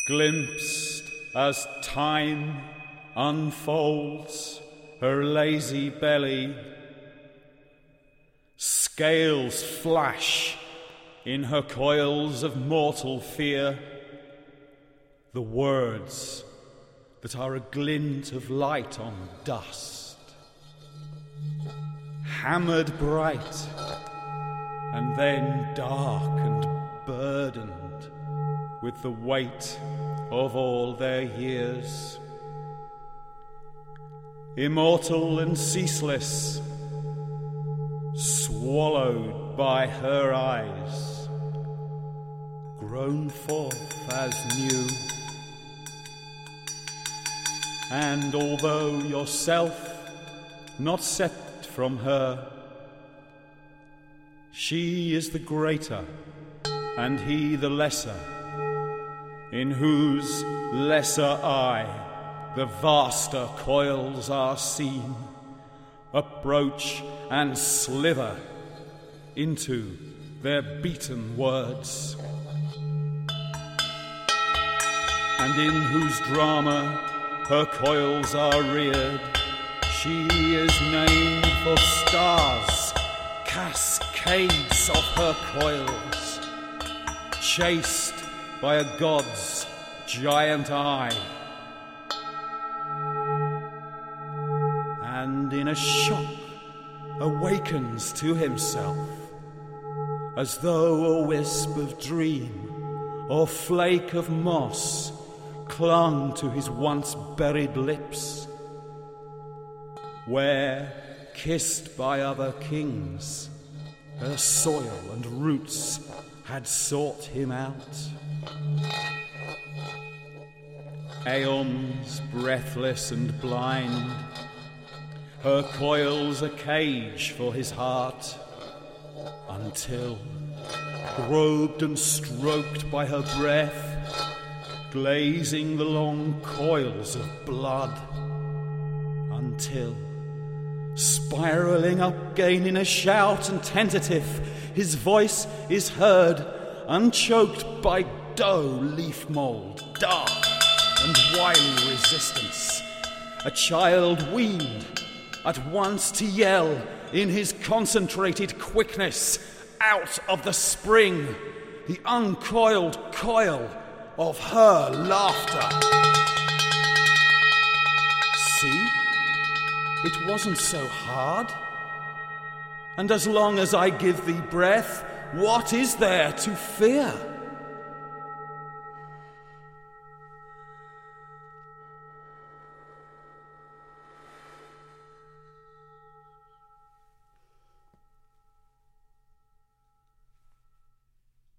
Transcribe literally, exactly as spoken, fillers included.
glimpsed as time unfolds her lazy belly. Scales flash in her coils of mortal fear, the words that are a glint of light on dust, hammered bright and then dark and burdened with the weight of all their years. Immortal and ceaseless, swallowed by her eyes, grown forth as new. And although yourself not set from her, she is the greater and he the lesser, in whose lesser eye the vaster coils are seen, approach and slither into their beaten words, and in whose drama her coils are reared. She is named for stars, cascades of her coils, chased by a god's giant eye. And in a shock awakens to himself, as though a wisp of dream or flake of moss clung to his once buried lips, where, kissed by other kings, her soil and roots had sought him out. Aeons breathless and blind, her coils a cage for his heart, until, robed and stroked by her breath, glazing the long coils of blood, until, spiraling up again in a shout and tentative, his voice is heard, unchoked by dough leaf mould, dark and wily resistance, a child weaned at once to yell in his concentrated quickness out of the spring, the uncoiled coil of her laughter. See? It wasn't so hard. And as long as I give thee breath, what is there to fear?